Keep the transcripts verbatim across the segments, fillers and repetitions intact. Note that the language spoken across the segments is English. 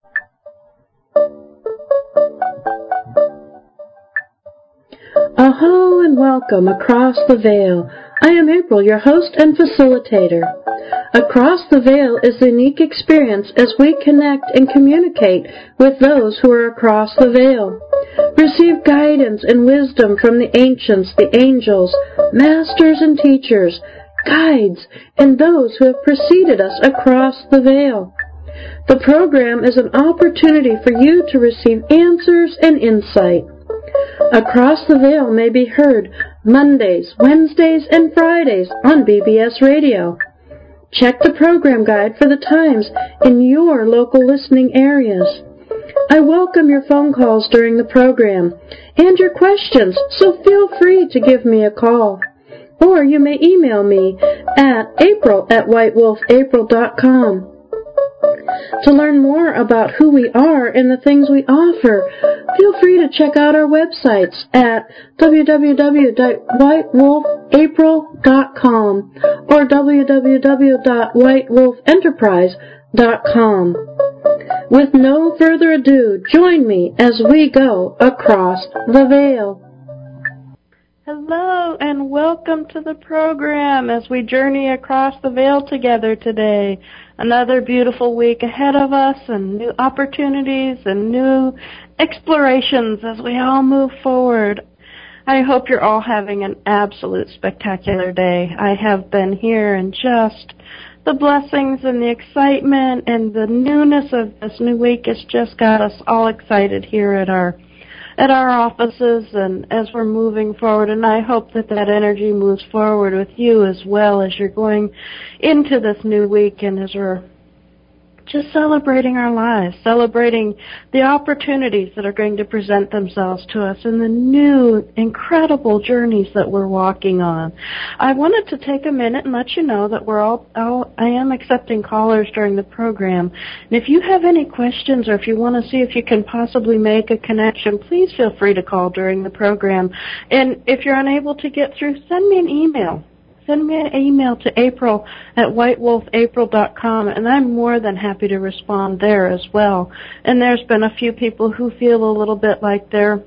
Aho and welcome across the veil. I am April, your host and facilitator. Across the Veil is a unique experience as we connect and communicate with those who are across the veil. Receive guidance and wisdom from the ancients, the angels, masters and teachers, guides, and those who have preceded us across the veil. The program is an opportunity for you to receive answers and insight. Across the Veil may be heard Mondays, Wednesdays, and Fridays on B B S Radio. Check the program guide for the times in your local listening areas. I welcome your phone calls during the program and your questions, so feel free to give me a call. Or you may email me at april at white wolf april dot com. To learn more about who we are and the things we offer, feel free to check out our websites at w w w dot white wolf april dot com or w w w dot white wolf enterprise dot com. With no further ado, join me as we go across the veil. Hello and welcome to the program as we journey across the veil together today. Another beautiful week ahead of us and new opportunities and new explorations as we all move forward. I hope you're all having an absolute spectacular day. I have been here and just the blessings and the excitement and the newness of this new week has just got us all excited here at our at our offices and as we're moving forward, and I hope that that energy moves forward with you as well as you're going into this new week and as we're just celebrating our lives, celebrating the opportunities that are going to present themselves to us and the new incredible journeys that we're walking on. I wanted to take a minute and let you know that we're all, all I am accepting callers during the program. And if you have any questions or if you want to see if you can possibly make a connection, please feel free to call during the program. And if you're unable to get through, send me an email. Send me an email to april at white wolf april dot com, and I'm more than happy to respond there as well. And there's been a few people who feel a little bit like their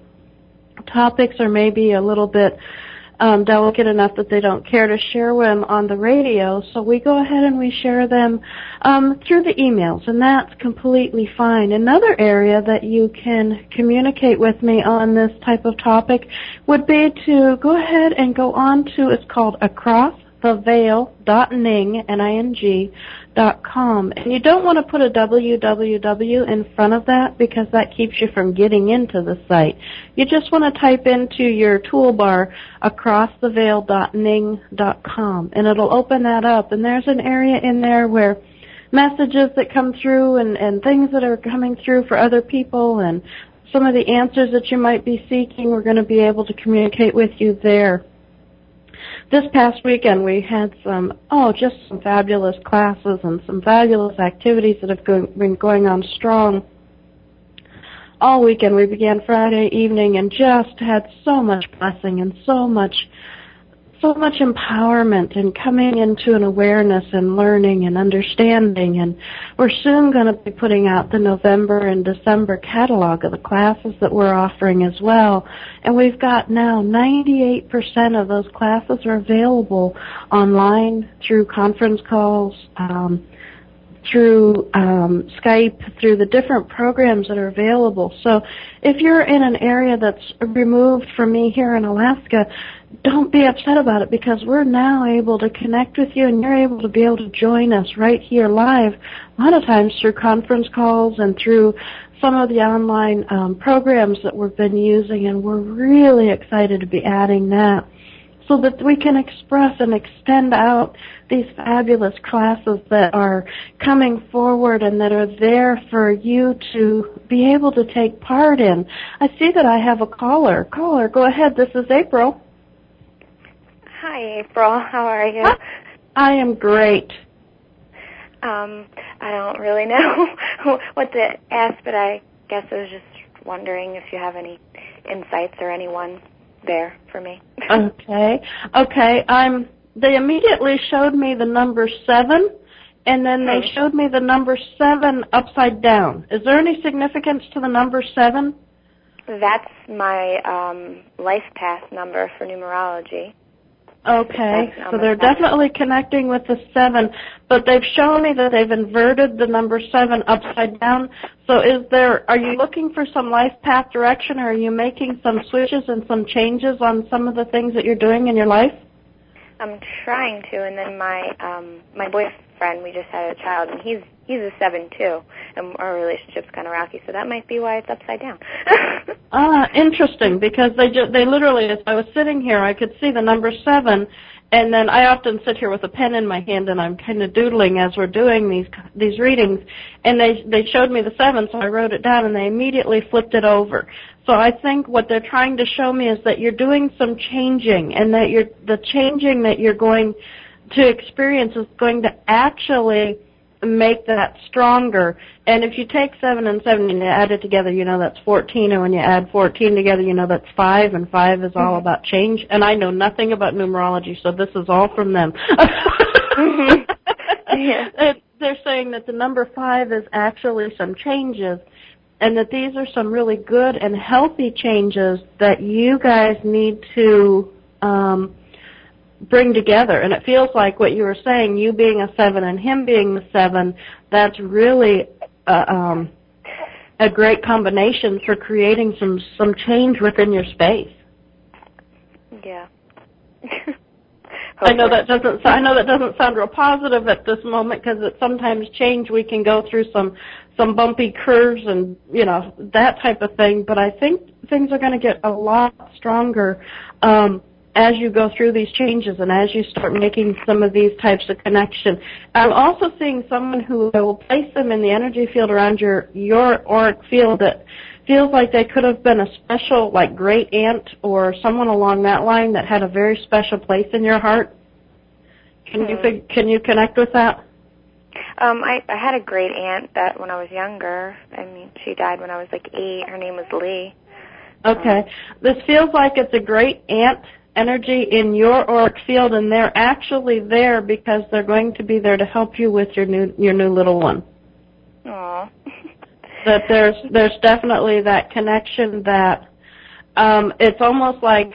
topics are maybe a little bit um, delicate enough that they don't care to share them on the radio, so we go ahead and we share them um, through the emails, and that's completely fine. Another area that you can communicate with me on this type of topic would be to go ahead and go on to, it's called across the veil dot ning, N I N G, dot com. And you don't want to put a w w w in front of that because that keeps you from getting into the site. You just want to type into your toolbar across the veil dot ning dot com, and it'll open that up. And there's an area in there where messages that come through and, and things that are coming through for other people and some of the answers that you might be seeking, we're going to be able to communicate with you there. This past weekend we had some, oh, just some fabulous classes and some fabulous activities that have go, been going on strong all weekend. We began Friday evening and just had so much blessing and so much so much empowerment and coming into an awareness and learning and understanding. And we're soon going to be putting out the November and December catalog of the classes that we're offering as well. And we've got now ninety-eight percent of those classes are available online through conference calls, um, through um, Skype, through the different programs that are available. So if you're in an area that's removed from me here in Alaska, don't be upset about it because we're now able to connect with you and you're able to be able to join us right here live, a lot of times through conference calls and through some of the online um, programs that we've been using, and we're really excited to be adding that so that we can express and extend out these fabulous classes that are coming forward and that are there for you to be able to take part in. I see that I have a caller. Caller, go ahead. This is April. Hi, April. How are you? I am great. Um, I don't really know what to ask, but I guess I was just wondering if you have any insights or anyone there for me. Okay. Okay. I'm. They immediately showed me the number seven and then they showed me the number seven upside down. Is there any significance to the number seven? That's my um, life path number for numerology. Okay, so they're seven. Definitely connecting with the seven, but they've shown me that they've inverted the number seven upside down. So is there, are you looking for some life path direction, or are you making some switches and some changes on some of the things that you're doing in your life? I'm trying to, and then my um, my boyfriend, we just had a child, and he's he's a seven too, and our relationship's kind of rocky, so that might be why it's upside down. Ah, interesting, because they just, they literally, as I was sitting here, I could see the number seven, and then I often sit here with a pen in my hand, and I'm kind of doodling as we're doing these these readings, and they they showed me the seven, so I wrote it down, and they immediately flipped it over. So I think what they're trying to show me is that you're doing some changing, and that you're the changing that you're going to experience is going to actually make that stronger. And if you take seven and seven and you add it together, you know that's fourteen, and when you add fourteen together, you know that's five, and five is all mm-hmm. about change. And I know nothing about numerology, so this is all from them. mm-hmm. yeah. They're saying that the number five is actually some changes, and that these are some really good and healthy changes that you guys need to um, bring together. And it feels like what you were saying, you being a seven and him being the seven, that's really uh, um, a great combination for creating some, some change within your space. Yeah. I know that doesn't. I know that doesn't sound real positive at this moment, because it sometimes change. We can go through some some bumpy curves and you know that type of thing. But I think things are going to get a lot stronger um, as you go through these changes and as you start making some of these types of connection. I'm also seeing someone who will place them in the energy field around your your auric field that feels like they could have been a special, like, great aunt or someone along that line that had a very special place in your heart. Can hmm. you fig- can you connect with that? Um, I, I had a great aunt that when I was younger, I mean, she died when I was like eight. Her name was Lee. Okay. Um, this feels like it's a great aunt energy in your auric field, and they're actually there because they're going to be there to help you with your new your new little one. Aww. That there's there's definitely that connection that um, it's almost like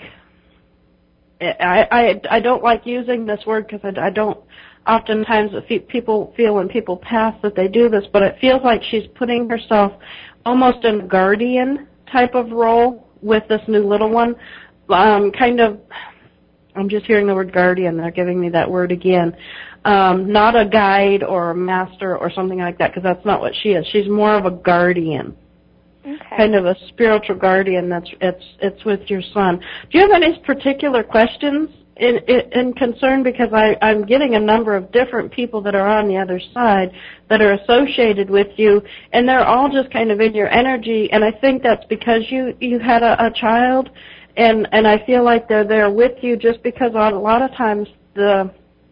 I, I I don't like using this word because I, I don't oftentimes people feel when people pass that they do this, but it feels like she's putting herself almost in a guardian type of role with this new little one. Um, kind of, I'm just hearing the word guardian. They're giving me that word again. Um, not a guide or a master or something like that, because that's not what she is. She's more of a guardian, okay. Kind of a spiritual guardian. That's it's it's with your son. Do you have any particular questions in in, in concern? Because I I'm getting a number of different people that are on the other side that are associated with you, and they're all just kind of in your energy. And I think that's because you you had a, a child, and and I feel like they're there with you just because a lot of times the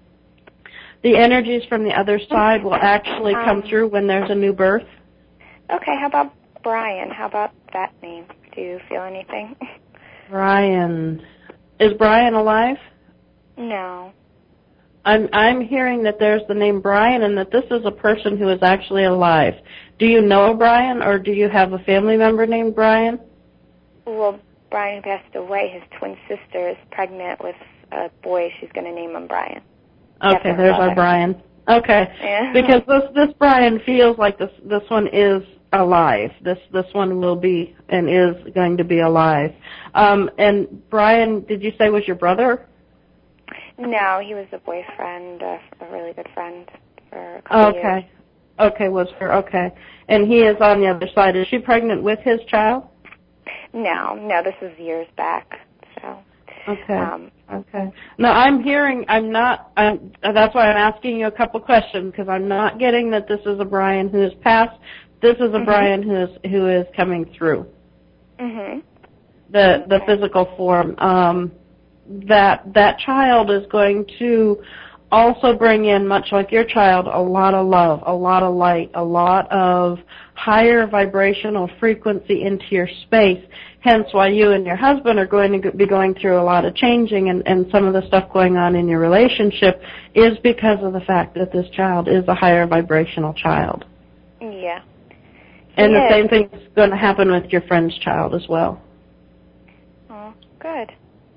The energies from the other side will actually come um, through when there's a new birth. Okay, how about Brian? How about that name? Do you feel anything? Brian. Is Brian alive? No. I'm I'm hearing that there's the name Brian and that this is a person who is actually alive. Do you know Brian, or do you have a family member named Brian? Well, Brian passed away. His twin sister is pregnant with a boy. She's going to name him Brian. Okay, there's our Brian. Okay, yeah. Because this this Brian feels like this this one is alive. This this one will be and is going to be alive. Um, and Brian, did you say was your brother? No, he was a boyfriend, a, a really good friend for a couple okay. years. Okay, was her okay. And he is on the other side. Is she pregnant with his child? No, no, this was years back. So. Okay. Um, okay. No, I'm hearing. I'm not. I'm, that's why I'm asking you a couple questions, because I'm not getting that this is a Brian who is past. This is a mm-hmm. Brian who is who is coming through. Mhm. The the okay. physical form. Um, that that child is going to also bring in, much like your child, a lot of love, a lot of light, a lot of higher vibrational frequency into your space, hence why you and your husband are going to be going through a lot of changing, and, and some of the stuff going on in your relationship is because of the fact that this child is a higher vibrational child. Yeah. And he the is. same thing is going to happen with your friend's child as well. Oh, good.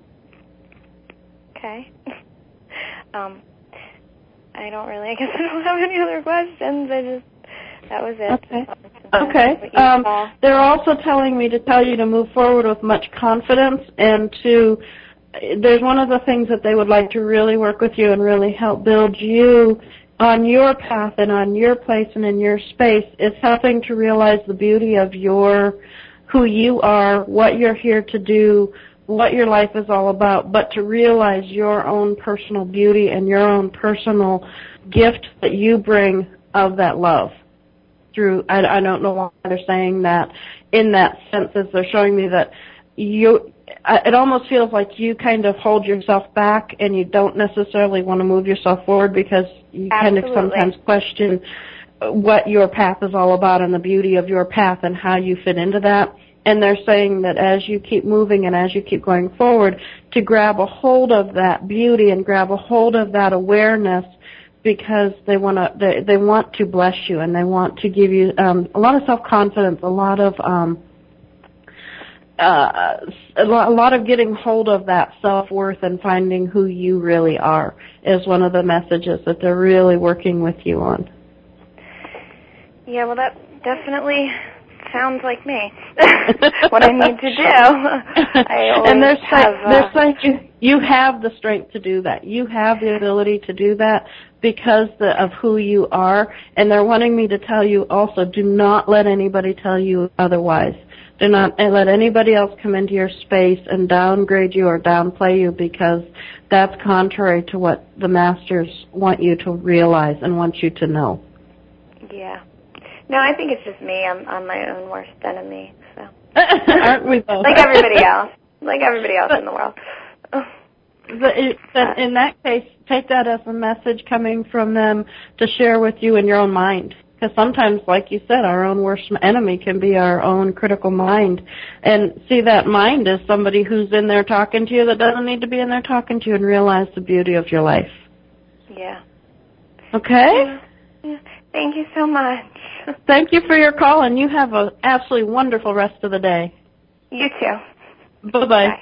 Okay. um, I don't really, I guess I don't have any other questions. I just, that was it. Okay. Okay. Um, they're also telling me to tell you to move forward with much confidence and to, there's one of the things that they would like to really work with you and really help build you on your path and on your place and in your space is helping to realize the beauty of your, who you are, what you're here to do, what your life is all about, but to realize your own personal beauty and your own personal gift that you bring of that love. Through, I, I don't know why they're saying that in that sense, as they're showing me that you, it almost feels like you kind of hold yourself back and you don't necessarily want to move yourself forward because you Absolutely. kind of sometimes question what your path is all about and the beauty of your path and how you fit into that. And they're saying that as you keep moving and as you keep going forward, to grab a hold of that beauty and grab a hold of that awareness, because they want to they, they want to bless you and they want to give you um, a lot of self-confidence, a lot of um, uh, a, lot, a lot of getting hold of that self-worth and finding who you really are is one of the messages that they're really working with you on. Yeah, well, that definitely sounds like me. What I need to do. I always and they're have, saying, they're saying you, you have the strength to do that. You have the ability to do that because the, of who you are. And they're wanting me to tell you also, do not let anybody tell you otherwise. Do not let anybody else come into your space and downgrade you or downplay you, because that's contrary to what the masters want you to realize and want you to know. Yeah. No, I think it's just me. I'm, I'm my own worst enemy. So. Aren't we both? Like everybody else. Like everybody else in the world. The, in that case, take that as a message coming from them to share with you in your own mind. Because sometimes, like you said, our own worst enemy can be our own critical mind. And see that mind as somebody who's in there talking to you that doesn't need to be in there talking to you, and realize the beauty of your life. Yeah. Okay? Yeah. Yeah. Thank you so much. Thank you for your call, and you have an absolutely wonderful rest of the day. You too. Bye-bye. Bye.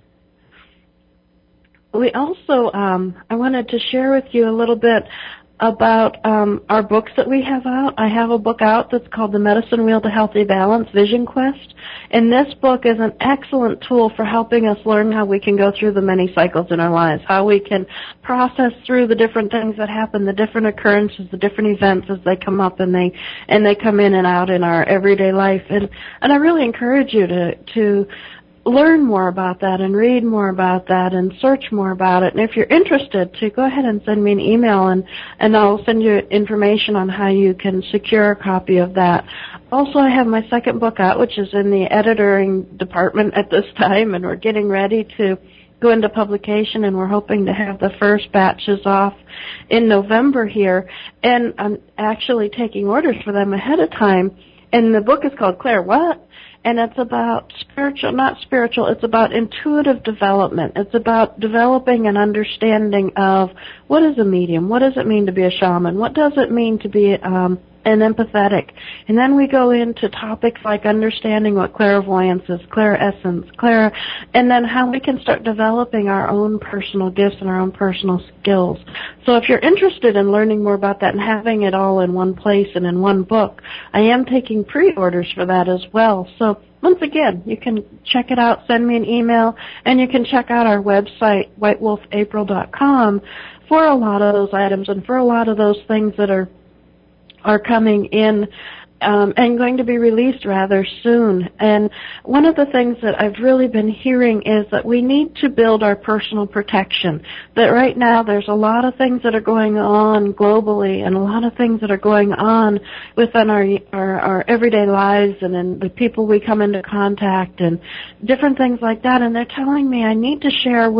We also, um, I wanted to share with you a little bit about um, our books that we have out. I have a book out that's called The Medicine Wheel to Healthy Balance, Vision Quest. And this book is an excellent tool for helping us learn how we can go through the many cycles in our lives, how we can process through the different things that happen, the different occurrences, the different events as they come up and they and they come in and out in our everyday life. And, and I really encourage you to to learn more about that and read more about that and search more about it. And if you're interested, to go ahead and send me an email, and, and I'll send you information on how you can secure a copy of that. Also, I have my second book out, which is in the editing department at this time, and we're getting ready to go into publication, and we're hoping to have the first batches off in November here. And I'm actually taking orders for them ahead of time. And the book is called Claire What? And it's about spiritual, not spiritual, it's about intuitive development. It's about developing an understanding of what is a medium, what does it mean to be a shaman, what does it mean to be um, an empathetic. And then we go into topics like understanding what clairvoyance is, clairessence, clair, and then how we can start developing our own personal gifts and our own personal skills. So if you're interested in learning more about that and having it all in one place and in one book, I am taking pre-orders for that as well. So once again, you can check it out, send me an email, and you can check out our website, white wolf april dot com, for a lot of those items and for a lot of those things that are are coming in um, and going to be released rather soon. And one of the things that I've really been hearing is that we need to build our personal protection. That right now there's a lot of things that are going on globally and a lot of things that are going on within our our, our everyday lives and in the people we come into contact and different things like that. And they're telling me I need to share with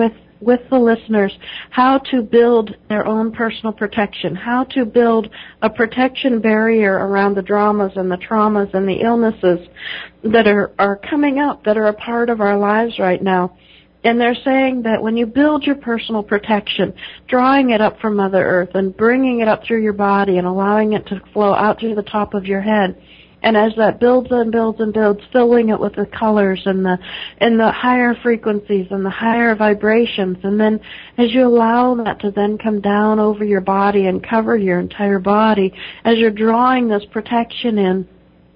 with the listeners how to build their own personal protection, how to build a protection barrier around the dramas and the traumas and the illnesses that are, are coming up, that are a part of our lives right now. And they're saying that when you build your personal protection, drawing it up from Mother Earth and bringing it up through your body and allowing it to flow out through the top of your head, and as that builds and builds and builds, filling it with the colors and the and the higher frequencies and the higher vibrations, and then as you allow that to then come down over your body and cover your entire body, as you're drawing this protection in,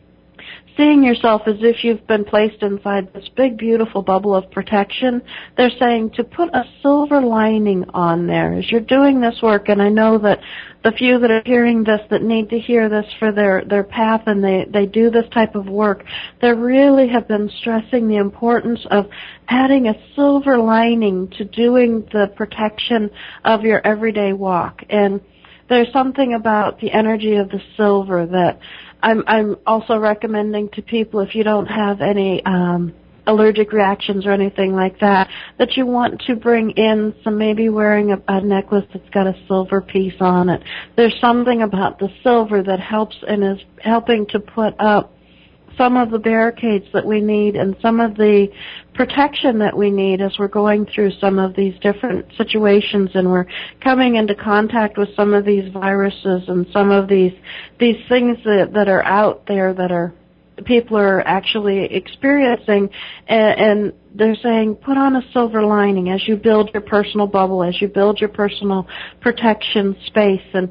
seeing yourself as if you've been placed inside this big, beautiful bubble of protection, they're saying to put a silver lining on there as you're doing this work. And I know that the few that are hearing this that need to hear this for their, their path and they, they do this type of work, they really have been stressing the importance of adding a silver lining to doing the protection of your everyday walk. And there's something about the energy of the silver that I'm, I'm also recommending to people, if you don't have any um, allergic reactions or anything like that, that you want to bring in some, maybe wearing a, a necklace that's got a silver piece on it. There's something about the silver that helps and is helping to put up some of the barricades that we need and some of the protection that we need as we're going through some of these different situations and we're coming into contact with some of these viruses and some of these these things that, that are out there that are people are actually experiencing, and, and they're saying put on a silver lining as you build your personal bubble, as you build your personal protection space. And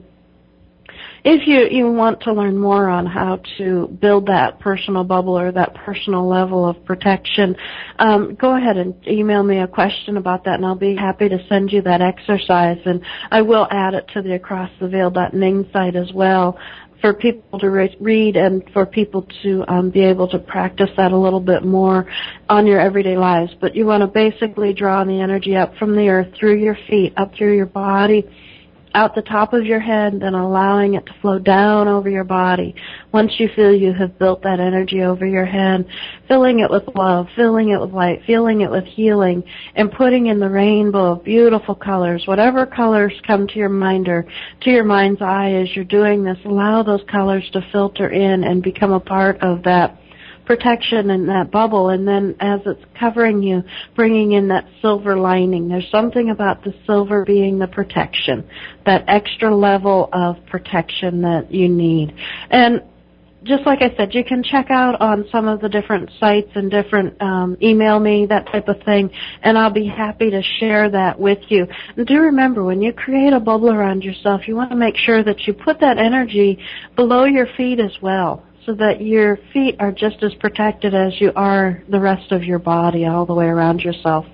if you, you want to learn more on how to build that personal bubble or that personal level of protection, um, go ahead and email me a question about that, and I'll be happy to send you that exercise. And I will add it to the across the veil dot ning site as well for people to re- read and for people to um, be able to practice that a little bit more on your everyday lives. But you want to basically draw the energy up from the earth, through your feet, up through your body, out the top of your head, then allowing it to flow down over your body. Once you feel you have built that energy over your head, filling it with love, filling it with light, filling it with healing, and putting in the rainbow of beautiful colors. Whatever colors come to your mind or to your mind's eye as you're doing this, allow those colors to filter in and become a part of that protection in that bubble. And then as it's covering you, bringing in that silver lining. There's something about the silver being the protection, that extra level of protection that you need. And just like I said, you can check out on some of the different sites and different, um, email me, that type of thing, and I'll be happy to share that with you. And do remember, when you create a bubble around yourself, you want to make sure that you put that energy below your feet as well, so that your feet are just as protected as you are the rest of your body all the way around yourself.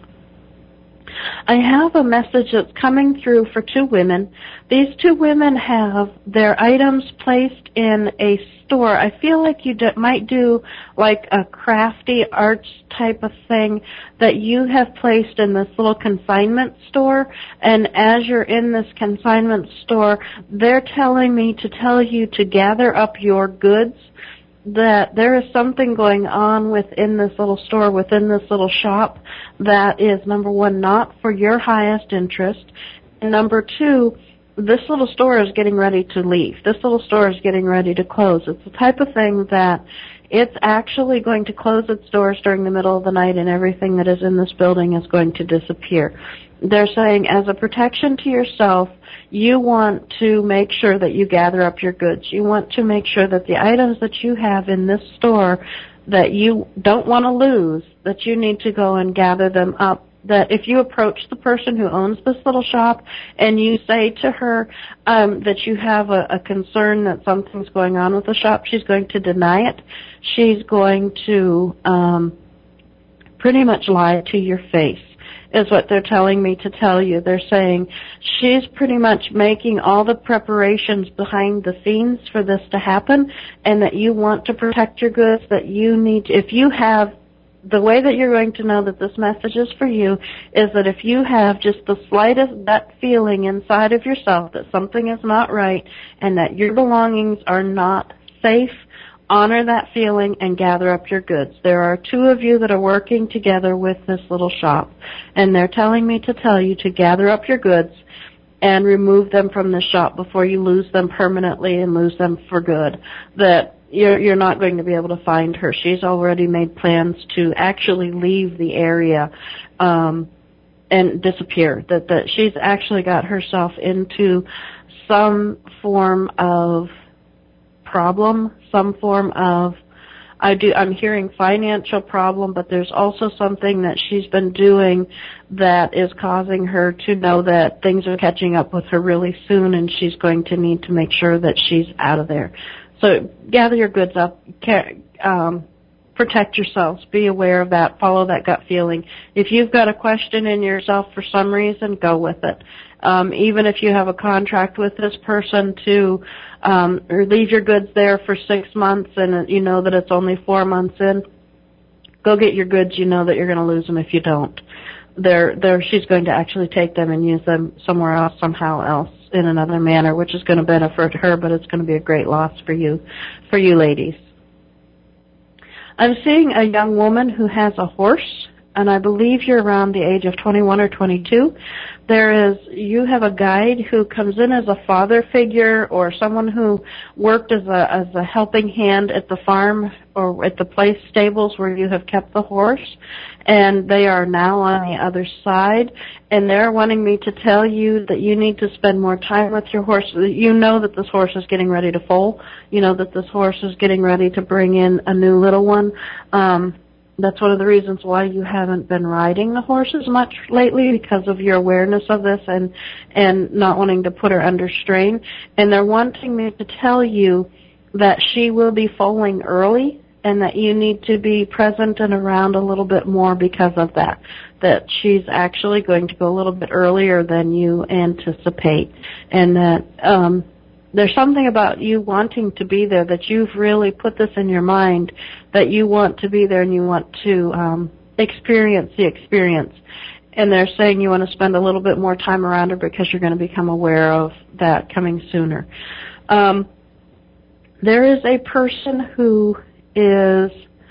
I have a message that's coming through for two women. These two women have their items placed in a store. I feel like you do, might do like a crafty arts type of thing that you have placed in this little consignment store. And as you're in this consignment store, they're telling me to tell you to gather up your goods, that there is something going on within this little store, within this little shop, that is, number one, not for your highest interest, and number two, this little store is getting ready to leave. This little store is getting ready to close. It's the type of thing that it's actually going to close its doors during the middle of the night, and everything that is in this building is going to disappear. They're saying, as a protection to yourself, you want to make sure that you gather up your goods. You want to make sure that the items that you have in this store that you don't want to lose, that you need to go and gather them up. That if you approach the person who owns this little shop and you say to her um, that you have a, a concern that something's going on with the shop, she's going to deny it. She's going to um, pretty much lie to your face, is what they're telling me to tell you. They're saying she's pretty much making all the preparations behind the scenes for this to happen, and that you want to protect your goods, that you need to, if you have, the way that you're going to know that this message is for you is that if you have just the slightest gut feeling inside of yourself that something is not right and that your belongings are not safe honor that feeling and gather up your goods. There are two of you that are working together with this little shop, and they're telling me to tell you to gather up your goods and remove them from the shop before you lose them permanently and lose them for good. That you're, you're not going to be able to find her. She's already made plans to actually leave the area um, and disappear. That, that she's actually got herself into some form of problem, some form of, I do, I'm hearing financial problem, but there's also something that she's been doing that is causing her to know that things are catching up with her really soon, and she's going to need to make sure that she's out of there. So gather your goods up, um, protect yourselves, be aware of that, follow that gut feeling. If you've got a question in yourself for some reason, go with it. Um, even if you have a contract with this person to um, or leave your goods there for six months and you know that it's only four months in, go get your goods. You know that you're going to lose them if you don't. They're, they're, she's going to actually take them and use them somewhere else, somehow else, in another manner, which is going to benefit her, but it's going to be a great loss for you, for you ladies. I'm seeing a young woman who has a horse, and I believe you're around the age of twenty-one or twenty-two. There is, you have a guide who comes in as a father figure or someone who worked as a as a helping hand at the farm or at the place stables where you have kept the horse, and they are now on the other side, and they're wanting me to tell you that you need to spend more time with your horse. You know that this horse is getting ready to foal. You know that this horse is getting ready to bring in a new little one. Um, That's one of the reasons why you haven't been riding the horse as much lately, because of your awareness of this and and not wanting to put her under strain. And they're wanting me to tell you that she will be foaling early and that you need to be present and around a little bit more because of that, that she's actually going to go a little bit earlier than you anticipate, and that um, there's something about you wanting to be there, that you've really put this in your mind, that you want to be there and you want to um, experience the experience. And they're saying you want to spend a little bit more time around her because you're going to become aware of that coming sooner. Um, there is a person who is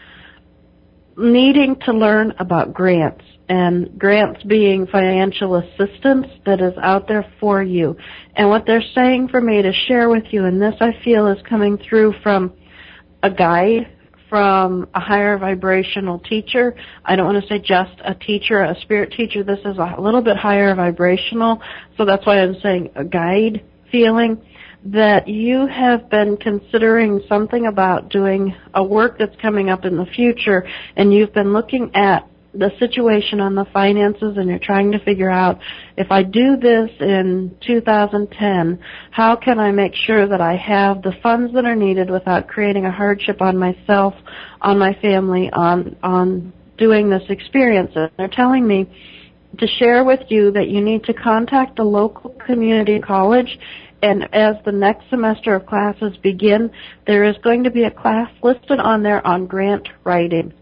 needing to learn about grants, and grants being financial assistance that is out there for you. And what they're saying for me to share with you, and this I feel is coming through from a guide, from a higher vibrational teacher. I don't want to say just a teacher, a spirit teacher. This is a little bit higher vibrational, so that's why I'm saying a guide feeling, that you have been considering something about doing a work that's coming up in the future, and you've been looking at the situation on the finances, and you're trying to figure out, if I do this in two thousand ten, how can I make sure that I have the funds that are needed without creating a hardship on myself, on my family, on on doing this experience. And they're telling me to share with you that you need to contact a local community college, and as the next semester of classes begin, there is going to be a class listed on there on grant writing.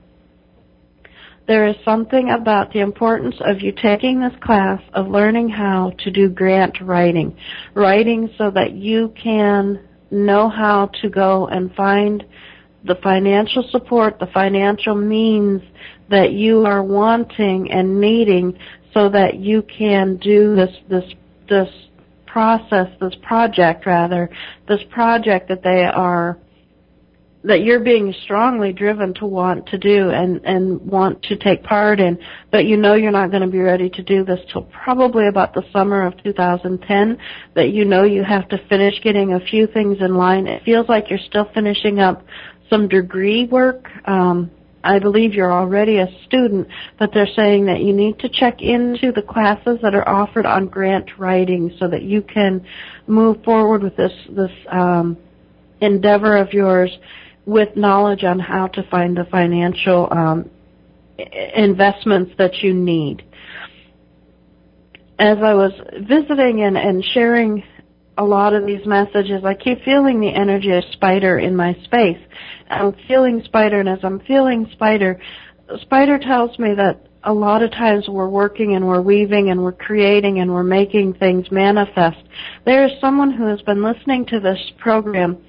There is something about the importance of you taking this class, of learning how to do grant writing. Writing so that you can know how to go and find the financial support, the financial means that you are wanting and needing, so that you can do this this this process, this project rather, this project that they are that you're being strongly driven to want to do and, and want to take part in, but you know you're not going to be ready to do this till probably about the summer of two thousand ten, that you know you have to finish getting a few things in line. It feels like you're still finishing up some degree work. Um, I believe you're already a student, but they're saying that you need to check into the classes that are offered on grant writing so that you can move forward with this, this um, endeavor of yours, with knowledge on how to find the financial um, investments that you need. As I was visiting and, and sharing a lot of these messages, I keep feeling the energy of Spider in my space. I'm feeling Spider, and as I'm feeling Spider, Spider tells me that a lot of times we're working and we're weaving and we're creating and we're making things manifest. There is someone who has been listening to this program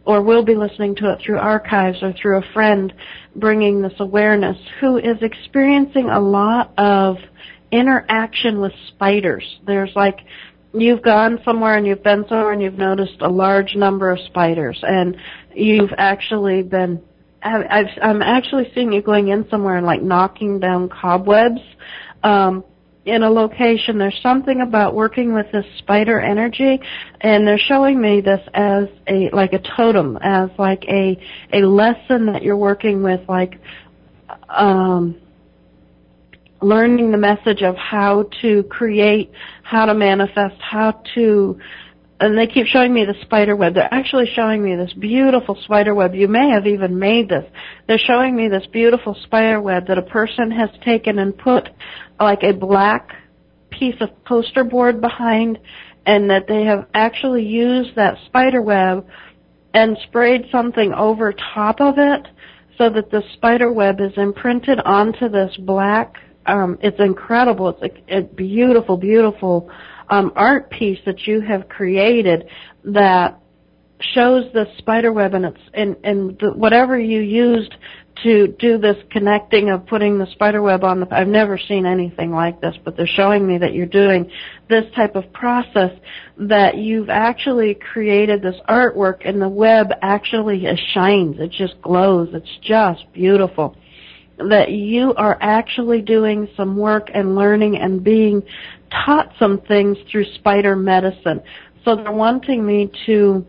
or will be listening to it through archives or through a friend bringing this awareness, who is experiencing a lot of interaction with spiders. There's like, you've gone somewhere and you've been somewhere and you've noticed a large number of spiders, and you've actually been, I've, I'm actually seeing you going in somewhere and like knocking down cobwebs um, in a location. There's something about working with this spider energy, and they're showing me this as a like a totem, as like a a lesson that you're working with, like um, learning the message of how to create, how to manifest, how to, and they keep showing me the spider web. They're actually showing me this beautiful spider web. You may have even made this. They're showing me this beautiful spider web that a person has taken and put like a black piece of poster board behind, and that they have actually used that spider web and sprayed something over top of it so that the spider web is imprinted onto this black. Um, it's incredible. It's a, a beautiful, beautiful um, art piece that you have created that shows the spider web, and it's and and the, whatever you used to do this connecting of putting the spider web on the. I've never seen anything like this, but they're showing me that you're doing this type of process, that you've actually created this artwork, and the web actually shines. It just glows. It's just beautiful. That you are actually doing some work and learning and being taught some things through spider medicine. So they're wanting me to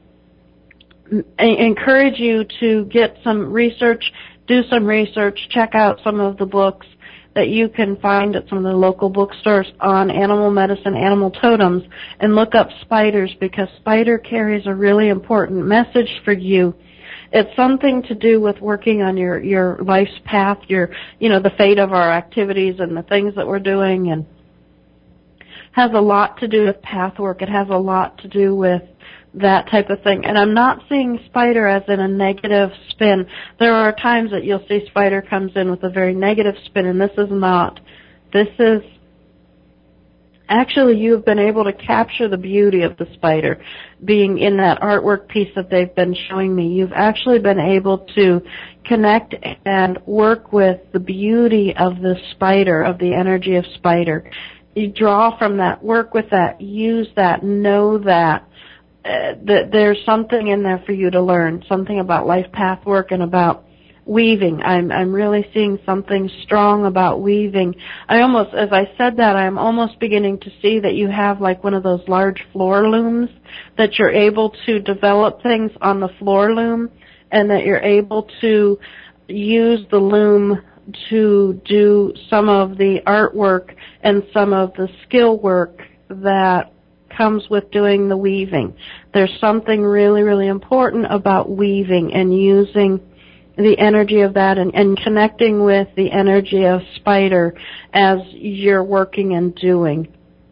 encourage you to get some research, do some research, check out some of the books that you can find at some of the local bookstores on animal medicine, animal totems, and look up spiders, because spider carries a really important message for you. It's something to do with working on your, your life's path, your, you know, the fate of our activities and the things that we're doing, and has a lot to do with path work. It has a lot to do with that type of thing. And I'm not seeing spider as in a negative spin. There are times that you'll see spider comes in with a very negative spin, and this is not. This is actually, you've been able to capture the beauty of the spider being in that artwork piece that they've been showing me. You've actually been able to connect and work with the beauty of the spider, of the energy of spider. You draw from that, work with that, use that, know that, uh, that there's something in there for you to learn, something about life path work and about weaving. I'm I'm really seeing something strong about weaving. I almost, as I said that, I'm almost beginning to see that you have like one of those large floor looms, that you're able to develop things on the floor loom, and that you're able to use the loom to do some of the artwork and some of the skill work that comes with doing the weaving. There's something really, really important about weaving and using the energy of that, and, and connecting with the energy of spider as you're working and doing.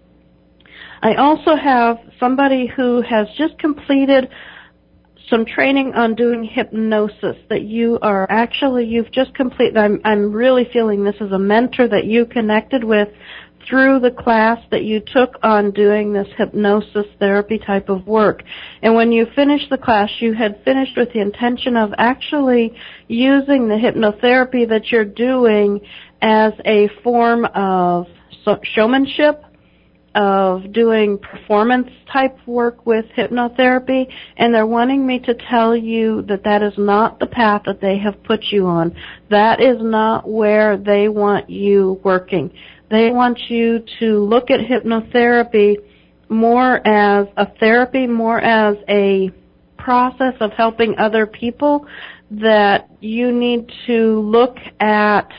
I also have somebody who has just completed some training on doing hypnosis, that you are actually, you've just completed, I'm, I'm really feeling this is a mentor that you connected with through the class that you took on doing this hypnosis therapy type of work. And when you finished the class, you had finished with the intention of actually using the hypnotherapy that you're doing as a form of showmanship, of doing performance type work with hypnotherapy, and they're wanting me to tell you that that is not the path that they have put you on. That is not where they want you working. They want you to look at hypnotherapy more as a therapy, more as a process of helping other people, that you need to look at,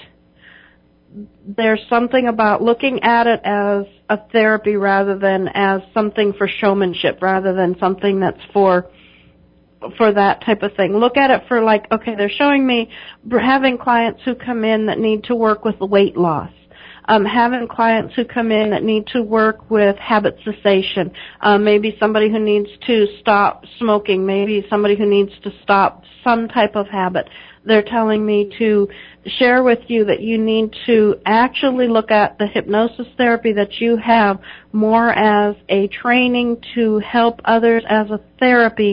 there's something about looking at it as a therapy rather than as something for showmanship, rather than something that's for for that type of thing. Look at it for like, okay, they're showing me having clients who come in that need to work with weight loss. Um, having clients who come in that need to work with habit cessation, um, maybe somebody who needs to stop smoking, maybe somebody who needs to stop some type of habit. They're telling me to share with you that you need to actually look at the hypnosis therapy that you have more as a training to help others, as a therapy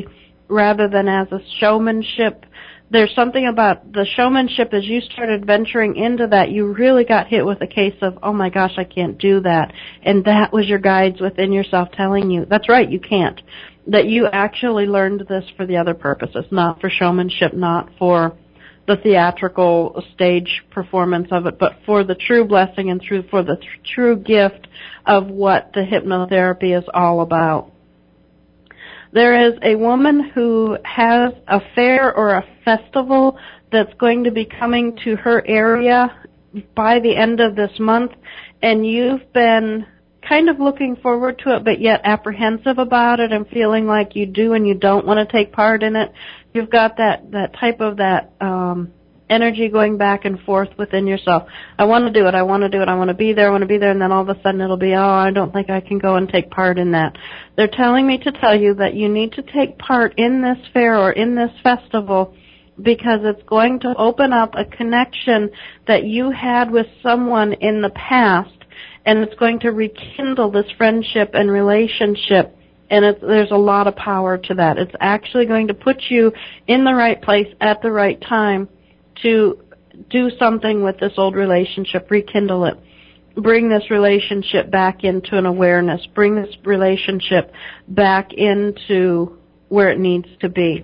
rather than as a showmanship. There's something about the showmanship as you started venturing into that, you really got hit with a case of, oh my gosh, I can't do that. And that was your guides within yourself telling you, that's right, you can't. That you actually learned this for the other purposes, not for showmanship, not for the theatrical stage performance of it, but for the true blessing and through for the th- true gift of what the hypnotherapy is all about. There is a woman who has a fair or a festival that's going to be coming to her area by the end of this month, and you've been kind of looking forward to it, but yet apprehensive about it and feeling like you do and you don't want to take part in it. You've got that, that type of that um, energy going back and forth within yourself. I want to do it, I want to do it, I want to be there, I want to be there, and then all of a sudden it'll be, oh, I don't think I can go and take part in that. They're telling me to tell you that you need to take part in this fair or in this festival because it's going to open up a connection that you had with someone in the past, and it's going to rekindle this friendship and relationship. And it's, there's a lot of power to that. It's actually going to put you in the right place at the right time to do something with this old relationship, rekindle it, bring this relationship back into an awareness, bring this relationship back into where it needs to be.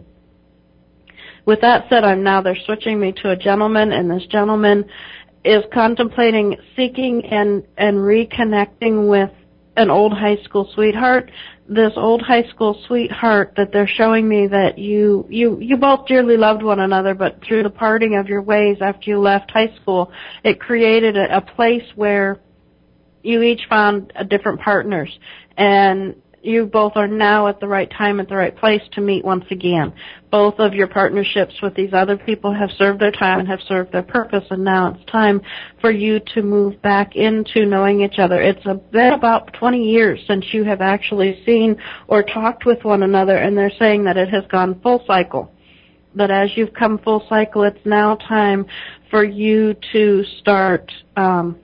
With that said, I'm now, they're switching me to a gentleman, and this gentleman is contemplating seeking and, and reconnecting with an old high school sweetheart. This old high school sweetheart that they're showing me that you, you, you both dearly loved one another, but through the parting of your ways after you left high school, it created a, a place where you each found a different partners, and you both are now at the right time, at the right place to meet once again. Both of your partnerships with these other people have served their time and have served their purpose, and now it's time for you to move back into knowing each other. It's a been about twenty years since you have actually seen or talked with one another, and they're saying that it has gone full cycle. That as you've come full cycle, it's now time for you to start um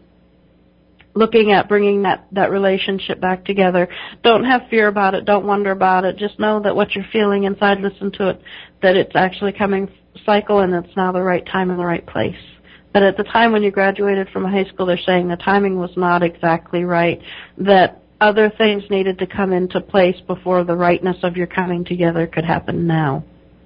looking at bringing that, that relationship back together. Don't have fear about it. Don't wonder about it. Just know that what you're feeling inside, listen to it, that it's actually coming cycle and it's now the right time and the right place. But at the time when you graduated from high school, they're saying the timing was not exactly right, that other things needed to come into place before the rightness of your coming together could happen now.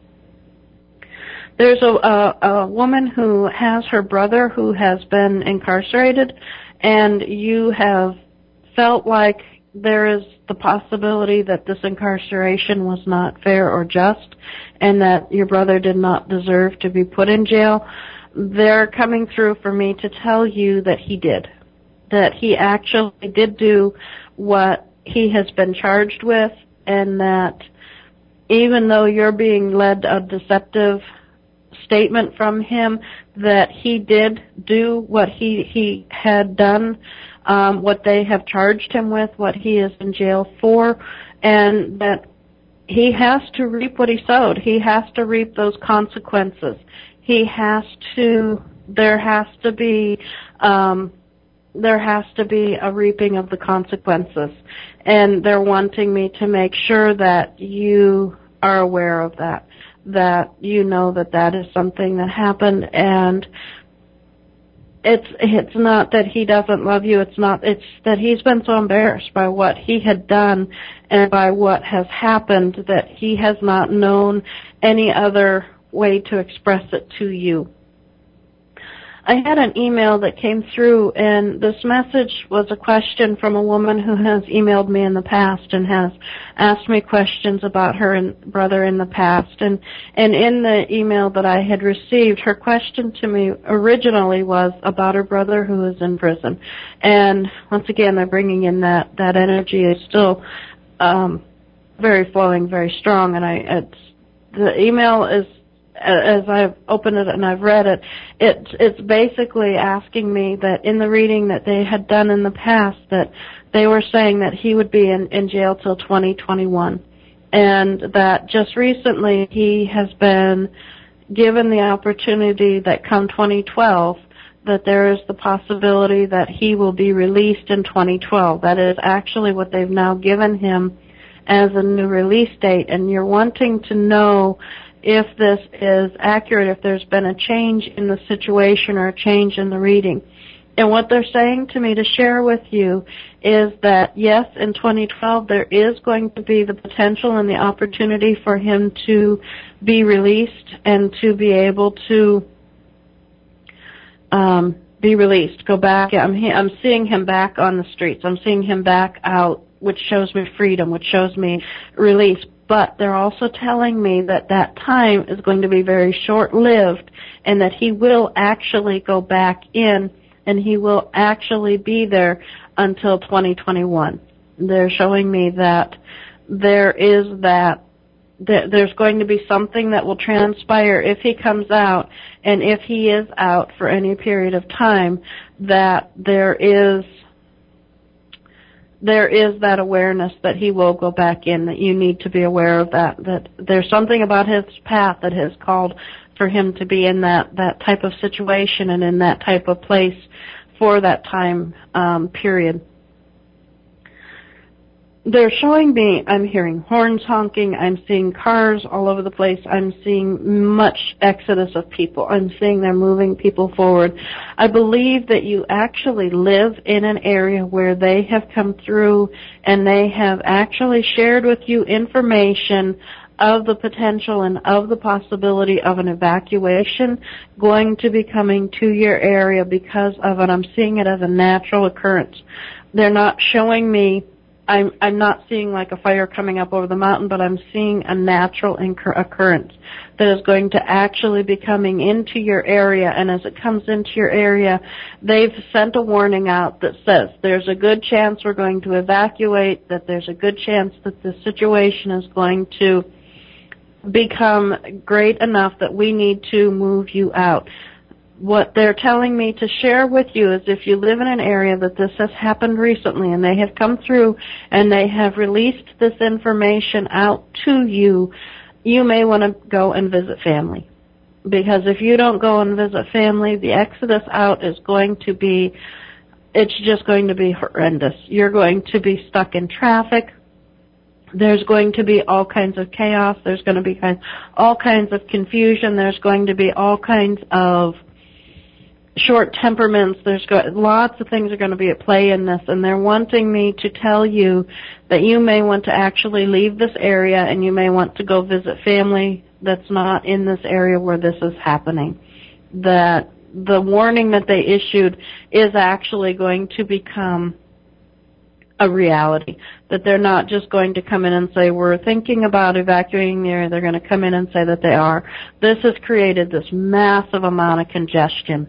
There's a, a, a woman who has her brother who has been incarcerated, and you have felt like there is the possibility that this incarceration was not fair or just, and that your brother did not deserve to be put in jail. They're coming through for me to tell you that he did, that he actually did do what he has been charged with, and that even though you're being led a deceptive statement from him, that he did do what he he had done, um, what they have charged him with, what he is in jail for, and that he has to reap what he sowed. He has to reap those consequences. He has to, there has to be, um, there has to be a reaping of the consequences. And they're wanting me to make sure that you are aware of that, that you know that that is something that happened, and it's it's not that he doesn't love you, it's not, it's that he's been so embarrassed by what he had done and by what has happened that he has not known any other way to express it to you. I had an email that came through, and this message was a question from a woman who has emailed me in the past and has asked me questions about her and brother in the past. And, and in the email that I had received, her question to me originally was about her brother who is in prison. And once again, they're bringing in that, that energy is still um, very flowing, very strong. And I, it's, the email is, as I've opened it and I've read it, it, it's basically asking me that in the reading that they had done in the past, that they were saying that he would be in, in jail till twenty twenty-one, and that just recently he has been given the opportunity that come twenty twelve, that there is the possibility that he will be released in twenty twelve. That is actually what they've now given him as a new release date, and you're wanting to know if this is accurate, if there's been a change in the situation or a change in the reading. And what they're saying to me to share with you is that, yes, in twenty twelve there is going to be the potential and the opportunity for him to be released and to be able to um, be released, go back. I'm, I'm seeing him back on the streets. I'm seeing him back out, which shows me freedom, which shows me release. But they're also telling me that that time is going to be very short-lived and that he will actually go back in and he will actually be there until twenty twenty-one. They're showing me that there is that, that there's going to be something that will transpire if he comes out, and if he is out for any period of time, that there is there is that awareness that he will go back in, that you need to be aware of that, that there's something about his path that has called for him to be in that, that type of situation and in that type of place for that time um, period. They're showing me, I'm hearing horns honking, I'm seeing cars all over the place, I'm seeing much exodus of people, I'm seeing they're moving people forward. I believe that you actually live in an area where they have come through and they have actually shared with you information of the potential and of the possibility of an evacuation going to be coming to your area because of it. I'm seeing it as a natural occurrence. They're not showing me, I'm, I'm not seeing like a fire coming up over the mountain, but I'm seeing a natural incur- occurrence that is going to actually be coming into your area. And as it comes into your area, they've sent a warning out that says there's a good chance we're going to evacuate, that there's a good chance that the situation is going to become great enough that we need to move you out. What they're telling me to share with you is if you live in an area that this has happened recently and they have come through and they have released this information out to you, you may want to go and visit family. Because if you don't go and visit family, the exodus out is going to be, it's just going to be horrendous. You're going to be stuck in traffic. There's going to be all kinds of chaos. There's going to be kind, all kinds of confusion. There's going to be all kinds of short temperaments. There's go, lots of things are going to be at play in this, and they're wanting me to tell you that you may want to actually leave this area and you may want to go visit family that's not in this area where this is happening. That the warning that they issued is actually going to become a reality, that they're not just going to come in and say, we're thinking about evacuating the area. They're going to come in and say that they are. This has created this massive amount of congestion.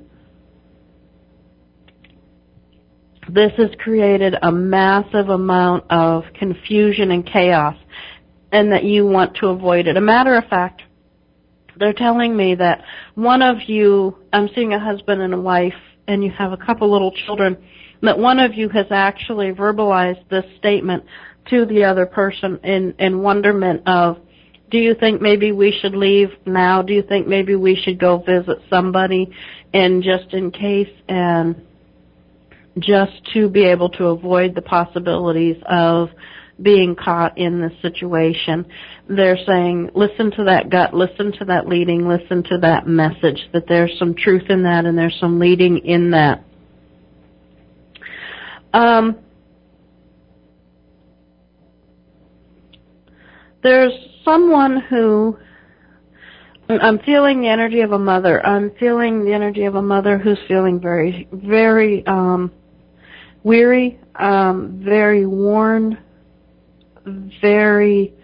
This has created a massive amount of confusion and chaos, and that you want to avoid it. A matter of fact, they're telling me that one of you, I'm seeing a husband and a wife, and you have a couple little children, that one of you has actually verbalized this statement to the other person in, in wonderment of, do you think maybe we should leave now? Do you think maybe we should go visit somebody, and just in case, and just to be able to avoid the possibilities of being caught in this situation. They're saying, listen to that gut, listen to that leading, listen to that message, that there's some truth in that and there's some leading in that. Um, there's someone who, I'm feeling the energy of a mother. I'm feeling the energy of a mother who's feeling very, very um, weary, um, very worn, very,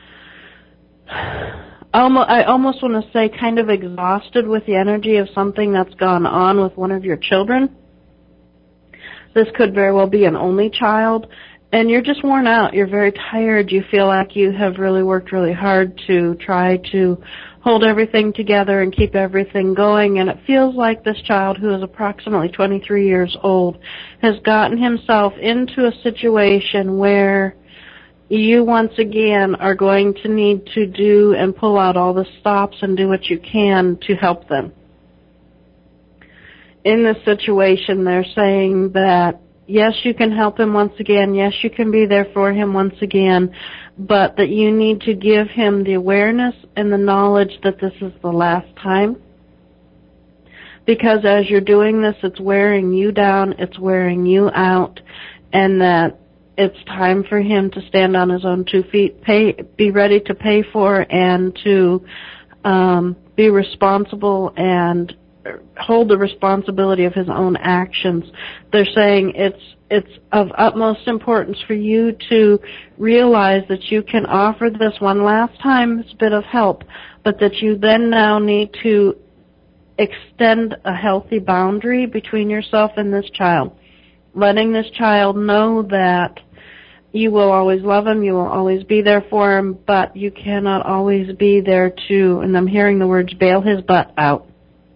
almost, I almost want to say kind of exhausted with the energy of something that's gone on with one of your children. This could very well be an only child, and you're just worn out. You're very tired. You feel like you have really worked really hard to try to hold everything together and keep everything going, and it feels like this child, who is approximately twenty-three years old, has gotten himself into a situation where you once again are going to need to do and pull out all the stops and do what you can to help them. In this situation, they're saying that yes, you can help him once again. Yes, you can be there for him once again, but that you need to give him the awareness and the knowledge that this is the last time. Because as you're doing this, it's wearing you down, it's wearing you out, and that it's time for him to stand on his own two feet, pay, be ready to pay for and to um, be responsible and hold the responsibility of his own actions. They're saying it's it's of utmost importance for you to realize that you can offer this one last time, this bit of help, but that you then now need to extend a healthy boundary between yourself and this child, letting this child know that you will always love him, you will always be there for him, but you cannot always be there to, and I'm hearing the words, bail his butt out.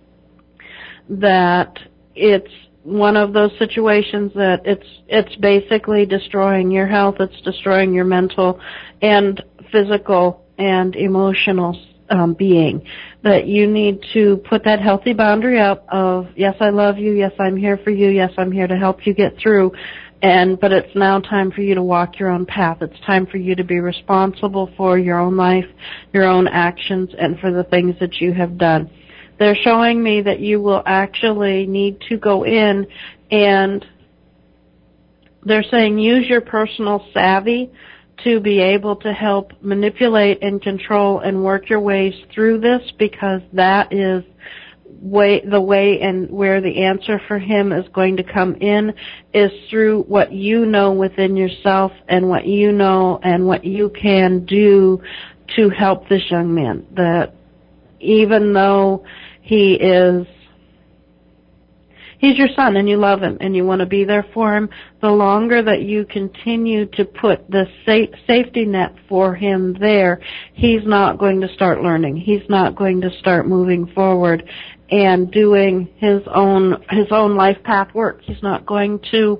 That it's one of those situations that it's it's basically destroying your health, it's destroying your mental and physical and emotional um, being. That you need to put that healthy boundary up of, yes, I love you, yes, I'm here for you, yes, I'm here to help you get through, and but it's now time for you to walk your own path. It's time for you to be responsible for your own life, your own actions, and for the things that you have done. They're showing me that you will actually need to go in and they're saying use your personal savvy to be able to help manipulate and control and work your ways through this, because that is way, the way and where the answer for him is going to come in is through what you know within yourself and what you know and what you can do to help this young man. That even though he is, he's your son and you love him and you want to be there for him, the longer that you continue to put the sa- safety net for him there, he's not going to start learning. He's not going to start moving forward and doing his own, his own life path work. He's not going to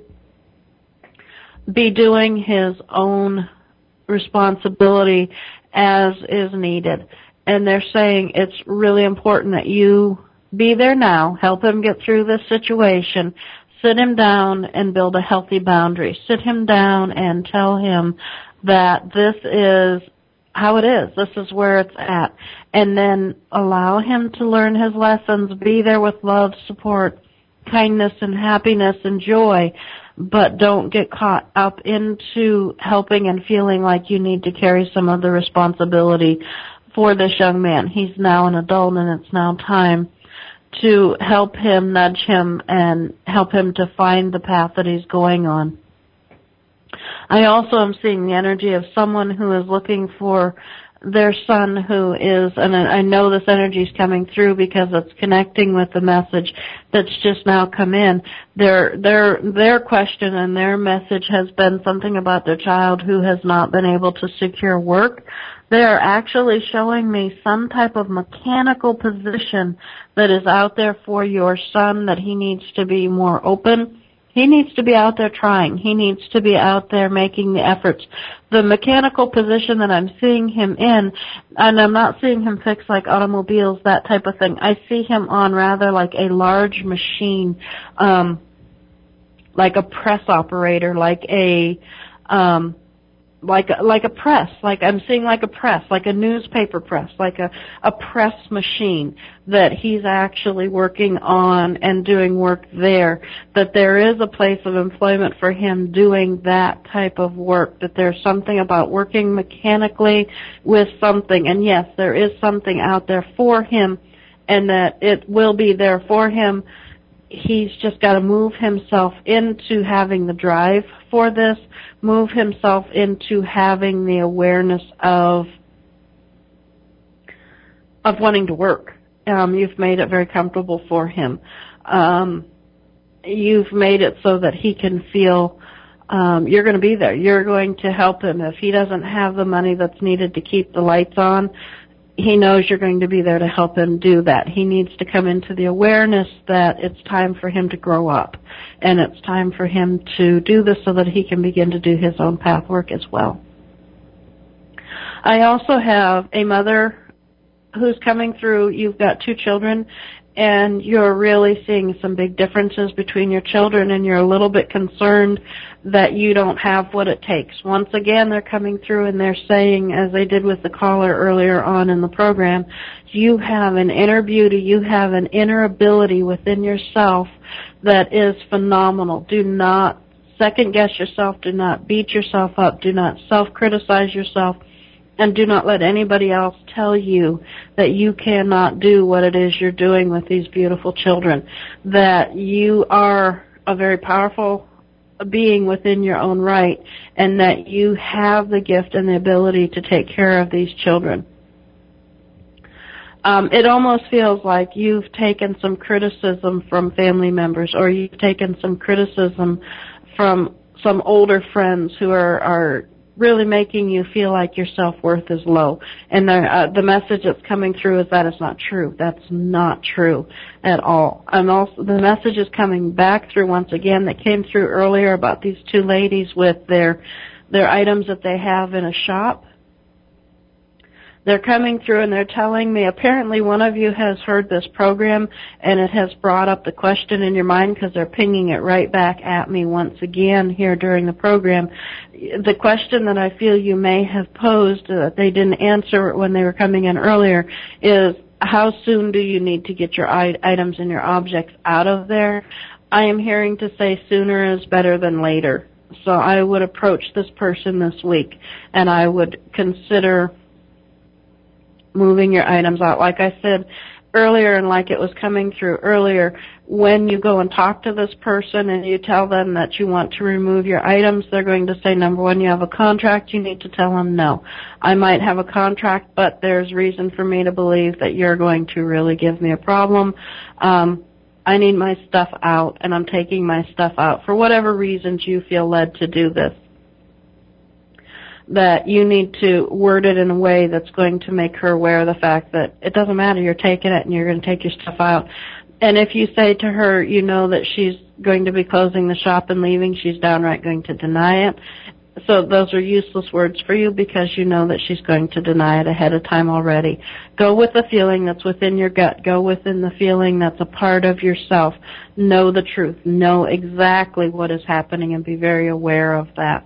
be doing his own responsibility as is needed. And they're saying it's really important that you be there now, help him get through this situation, sit him down and build a healthy boundary. Sit him down and tell him that this is how it is, this is where it's at. And then allow him to learn his lessons, be there with love, support, kindness, and happiness and joy, but don't get caught up into helping and feeling like you need to carry some of the responsibility for this young man. He's now an adult and it's now time to help him, nudge him, and help him to find the path that he's going on. I also am seeing the energy of someone who is looking for their son who is, and I know this energy is coming through because it's connecting with the message that's just now come in. Their, their, their question and their message has been something about their child who has not been able to secure work. They are actually showing me some type of mechanical position that is out there for your son, that he needs to be more open. He needs to be out there trying. He needs to be out there making the efforts. The mechanical position that I'm seeing him in, and I'm not seeing him fix like automobiles, that type of thing. I see him on rather like a large machine, um, like a press operator, like a, um, like a, like a press, like I'm seeing like a press, like a newspaper press, like a, a press machine that he's actually working on and doing work there, that there is a place of employment for him doing that type of work, that there's something about working mechanically with something, and yes, there is something out there for him, and that it will be there for him. He's just got to move himself into having the drive for this, move himself into having the awareness of of wanting to work. Um, you've made it very comfortable for him. Um, you've made it so that he can feel um, you're going to be there. You're going to help him. If he doesn't have the money that's needed to keep the lights on, he knows you're going to be there to help him do that. He needs to come into the awareness that it's time for him to grow up, and it's time for him to do this so that he can begin to do his own path work as well. I also have a mother who's coming through, you've got two children, and you're really seeing some big differences between your children, and you're a little bit concerned that you don't have what it takes. Once again, they're coming through and they're saying, as they did with the caller earlier on in the program, you have an inner beauty, you have an inner ability within yourself that is phenomenal. Do not second guess yourself, do not beat yourself up, do not self-criticize yourself, and do not let anybody else tell you that you cannot do what it is you're doing with these beautiful children, that you are a very powerful being within your own right, and that you have the gift and the ability to take care of these children. Um, it almost feels like you've taken some criticism from family members, or you've taken some criticism from some older friends who are, are really making you feel like your self-worth is low. And the, uh, the message that's coming through is that it's not true. That's not true at all. And also the message is coming back through once again that came through earlier about these two ladies with their their items that they have in a shop. They're coming through and they're telling me, apparently one of you has heard this program and it has brought up the question in your mind, because they're pinging it right back at me once again here during the program. The question that I feel you may have posed that they didn't answer when they were coming in earlier is, how soon do you need to get your items and your objects out of there? I am hearing to say sooner is better than later. So I would approach this person this week and I would consider moving your items out. Like I said earlier, and like it was coming through earlier, when you go and talk to this person and you tell them that you want to remove your items, they're going to say, number one, you have a contract. You need to tell them, no, I might have a contract, but there's reason for me to believe that you're going to really give me a problem. Um, I need my stuff out, and I'm taking my stuff out for whatever reasons you feel led to do this. That you need to word it in a way that's going to make her aware of the fact that it doesn't matter, you're taking it and you're going to take your stuff out. And if you say to her, you know that she's going to be closing the shop and leaving, she's downright going to deny it. So those are useless words for you, because you know that she's going to deny it ahead of time already. Go with the feeling that's within your gut. Go within the feeling that's a part of yourself. Know the truth. Know exactly what is happening and be very aware of that.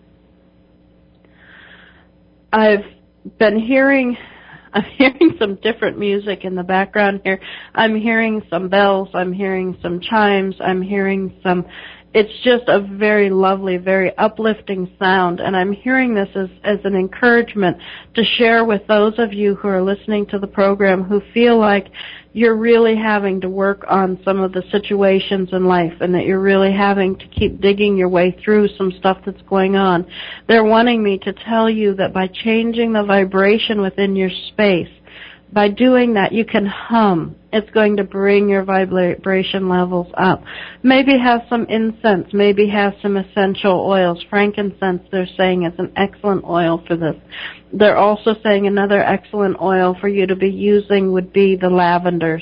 I've been hearing, I'm hearing some different music in the background here. I'm hearing some bells. I'm hearing some chimes. I'm hearing some, it's just a very lovely, very uplifting sound. And I'm hearing this as, as an encouragement to share with those of you who are listening to the program who feel like you're really having to work on some of the situations in life, and that you're really having to keep digging your way through some stuff that's going on. They're wanting me to tell you that by changing the vibration within your space, by doing that, you can hum. It's going to bring your vibration levels up. Maybe have some incense. Maybe have some essential oils. Frankincense, they're saying, is an excellent oil for this. They're also saying another excellent oil for you to be using would be the lavenders.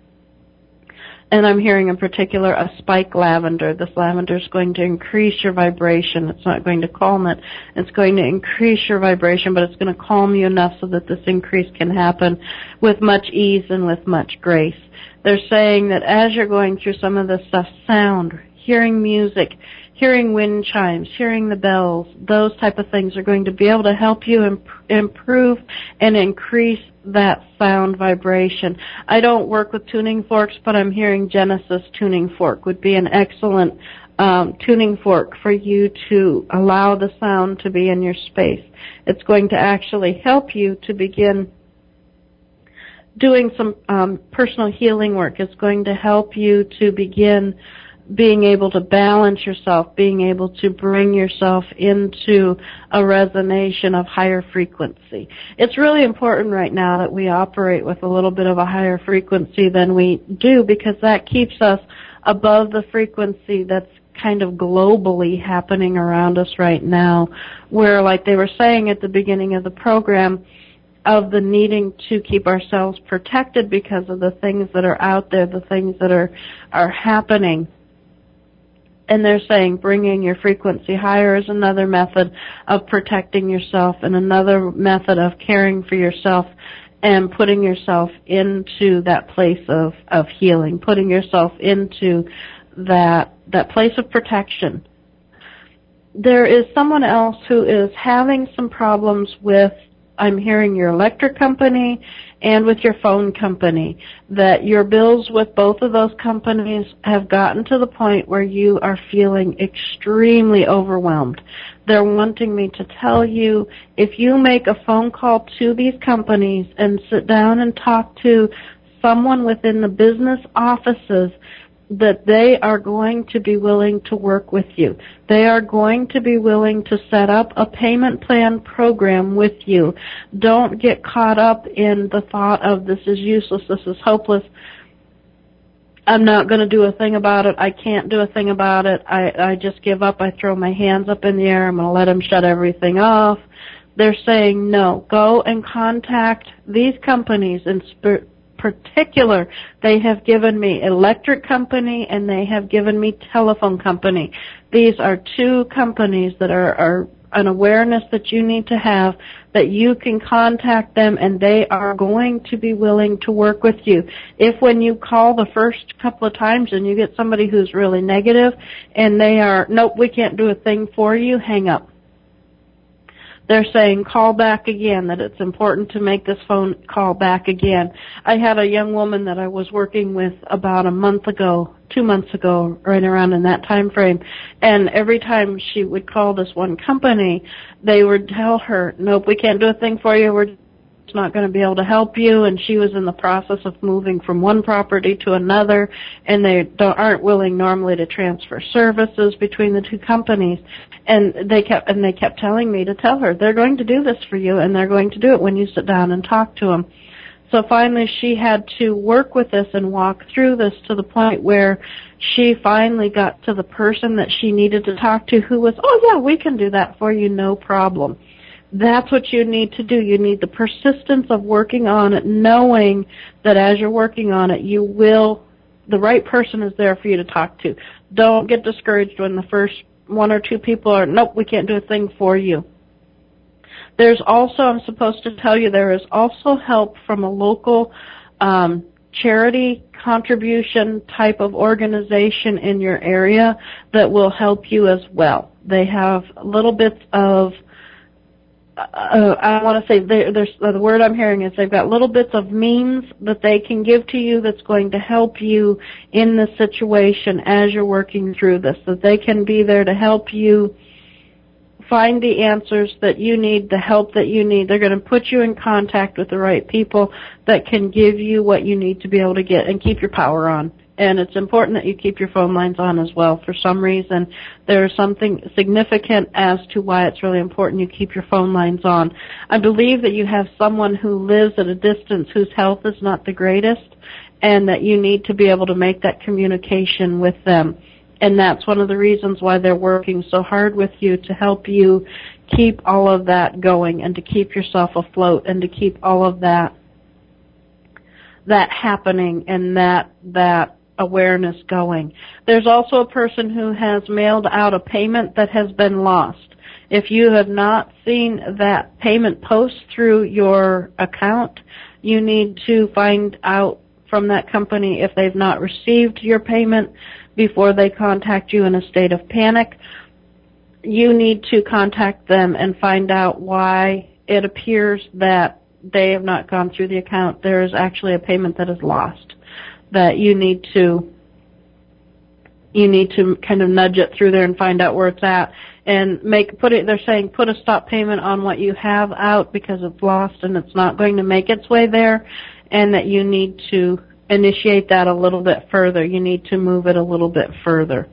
And I'm hearing in particular a spike lavender. This lavender is going to increase your vibration. It's not going to calm it. It's going to increase your vibration, but it's going to calm you enough so that this increase can happen with much ease and with much grace. They're saying that as you're going through some of this stuff, sound, hearing music, hearing wind chimes, hearing the bells, those type of things are going to be able to help you imp- improve and increase that sound vibration. I don't work with tuning forks, but I'm hearing Genesis tuning fork would be an excellent um, tuning fork for you to allow the sound to be in your space. It's going to actually help you to begin doing some um, personal healing work. It's going to help you to begin being able to balance yourself, being able to bring yourself into a resonation of higher frequency. It's really important right now that we operate with a little bit of a higher frequency than we do, because that keeps us above the frequency that's kind of globally happening around us right now, where, like they were saying at the beginning of the program, of the needing to keep ourselves protected because of the things that are out there, the things that are, are happening. And they're saying bringing your frequency higher is another method of protecting yourself, and another method of caring for yourself and putting yourself into that place of, of healing, putting yourself into that that place of protection. There is someone else who is having some problems with, I'm hearing, your electric company and with your phone company, that your bills with both of those companies have gotten to the point where you are feeling extremely overwhelmed. They're wanting me to tell you, if you make a phone call to these companies and sit down and talk to someone within the business offices, that they are going to be willing to work with you. They are going to be willing to set up a payment plan program with you. Don't get caught up in the thought of, this is useless, this is hopeless, I'm not going to do a thing about it, I can't do a thing about it, I, I just give up, I throw my hands up in the air, I'm going to let them shut everything off. They're saying, no, go and contact these companies and sp- particular, they have given me electric company and they have given me telephone company. These are two companies that are, are an awareness that you need to have, that you can contact them and they are going to be willing to work with you. If when you call the first couple of times and you get somebody who's really negative and they are, nope, we can't do a thing for you, hang up. They're saying call back again, that it's important to make this phone call back again. I had a young woman that I was working with about a month ago, two months ago, right around in that time frame, and every time she would call this one company, they would tell her, nope, we can't do a thing for you, we're not going to be able to help you, and she was in the process of moving from one property to another, and they don't, aren't willing normally to transfer services between the two companies, and they kept and they kept telling me to tell her, they're going to do this for you, and they're going to do it when you sit down and talk to them. So finally she had to work with this and walk through this to the point where she finally got to the person that she needed to talk to, who was, oh yeah, we can do that for you, no problem. That's what you need to do. You need the persistence of working on it, knowing that as you're working on it, you will, the right person is there for you to talk to. Don't get discouraged when the first one or two people are, nope, we can't do a thing for you. There's also, I'm supposed to tell you, there is also help from a local um, charity contribution type of organization in your area that will help you as well. They have little bits of Uh, I want to say, there's, the word I'm hearing is they've got little bits of means that they can give to you that's going to help you in this situation as you're working through this, that they can be there to help you find the answers that you need, the help that you need. They're going to put you in contact with the right people that can give you what you need to be able to get and keep your power on. And it's important that you keep your phone lines on as well. For some reason, there is something significant as to why it's really important you keep your phone lines on. I believe that you have someone who lives at a distance whose health is not the greatest, and that you need to be able to make that communication with them. And that's one of the reasons why they're working so hard with you, to help you keep all of that going and to keep yourself afloat and to keep all of that that happening and that that awareness going. There's also a person who has mailed out a payment that has been lost. If you have not seen that payment post through your account, you need to find out from that company if they've not received your payment before they contact you in a state of panic. You need to contact them and find out why it appears that they have not gone through the account. There is actually a payment that is lost, that you need to you need to kind of nudge it through there and find out where it's at, and make put it. They're saying put a stop payment on what you have out because it's lost and it's not going to make its way there, and that you need to initiate that a little bit further. You need to move it a little bit further.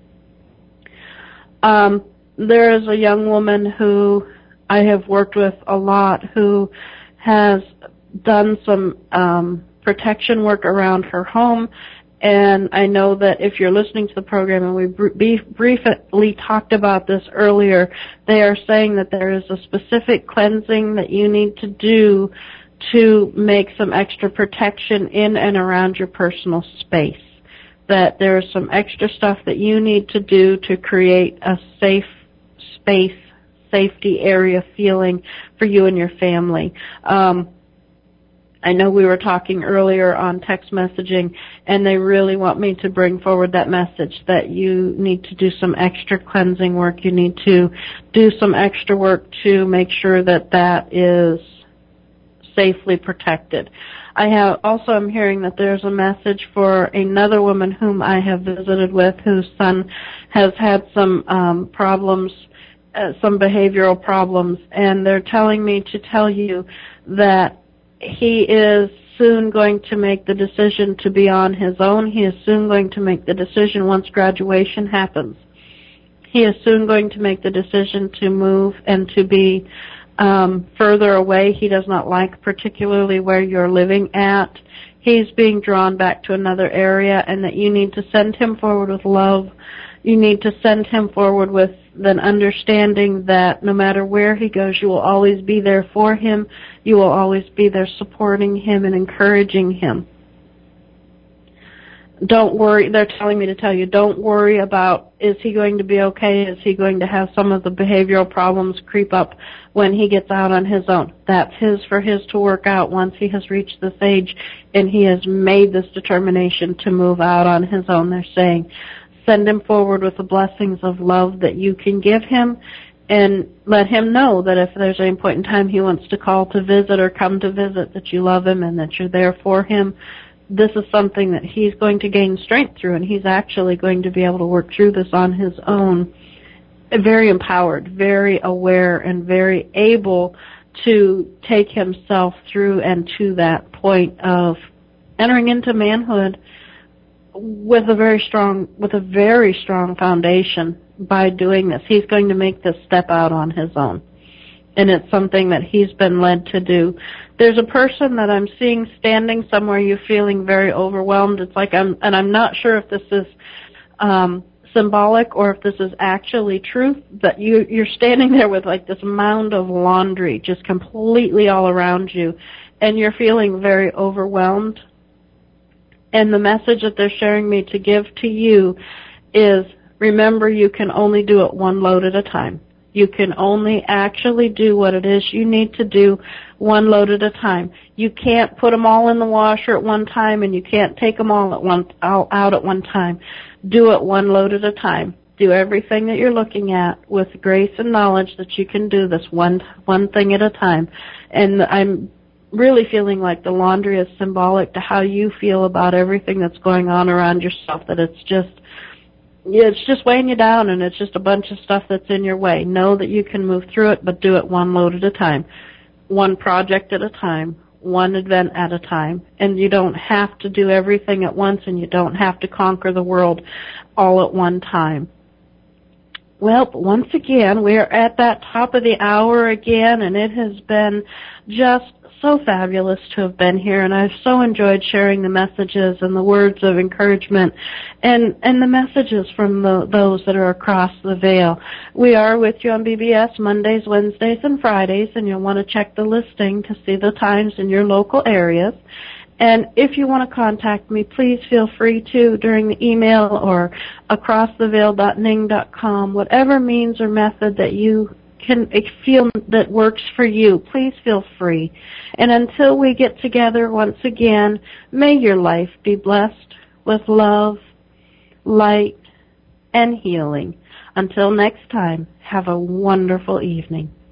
Um, there is a young woman who I have worked with a lot who has done some um, protection work around her home, and I know that if you're listening to the program, and we br- briefly talked about this earlier, they are saying that there is a specific cleansing that you need to do to make some extra protection in and around your personal space, that there is some extra stuff that you need to do to create a safe space, safety area feeling for you and your family. Um, I know we were talking earlier on text messaging, and they really want me to bring forward that message that you need to do some extra cleansing work. You need to do some extra work to make sure that that is safely protected. I have also am hearing that there's a message for another woman whom I have visited with, whose son has had some um, problems, uh, some behavioral problems, and they're telling me to tell you that he is soon going to make the decision to be on his own. He is soon going to make the decision once graduation happens. He is soon going to make the decision to move and to be um, further away. He does not like particularly where you're living at. He's being drawn back to another area, and that you need to send him forward with love. You need to send him forward with an understanding that no matter where he goes, you will always be there for him. You will always be there supporting him and encouraging him. Don't worry. They're telling me to tell you, don't worry about, is he going to be okay? Is he going to have some of the behavioral problems creep up when he gets out on his own? That's his for his to work out once he has reached this age and he has made this determination to move out on his own. They're saying, send him forward with the blessings of love that you can give him, and let him know that if there's any point in time he wants to call to visit or come to visit, that you love him and that you're there for him. This is something that he's going to gain strength through, and he's actually going to be able to work through this on his own, very empowered, very aware, and very able to take himself through and to that point of entering into manhood with a very strong, with a very strong foundation by doing this. He's going to make this step out on his own, and it's something that he's been led to do. There's a person that I'm seeing standing somewhere, you feeling very overwhelmed. It's like I'm, and I'm not sure if this is um, symbolic or if this is actually truth, but you, you're standing there with like this mound of laundry just completely all around you, and you're feeling very overwhelmed. And the message that they're sharing me to give to you is, remember, you can only do it one load at a time. You can only actually do what it is you need to do one load at a time. You can't put them all in the washer at one time, and you can't take them all at one all out at one time. Do it one load at a time. Do everything that you're looking at with grace and knowledge that you can do this one one thing at a time. And I'm really feeling like the laundry is symbolic to how you feel about everything that's going on around yourself, that it's just it's just weighing you down, and it's just a bunch of stuff that's in your way. Know that you can move through it, but do it one load at a time, one project at a time, one event at a time. And you don't have to do everything at once, and you don't have to conquer the world all at one time. Well, once again, we're at that top of the hour again, and it has been just so fabulous to have been here, and I've so enjoyed sharing the messages and the words of encouragement and, and the messages from the, those that are across the veil. We are with you on B B S Mondays, Wednesdays, and Fridays, and you'll want to check the listing to see the times in your local areas. And if you want to contact me, please feel free to during the email or across the veil dot ning dot com, whatever means or method that you can feel that works for you. Please feel free. And until we get together once again, may your life be blessed with love, light, and healing. Until next time, have a wonderful evening.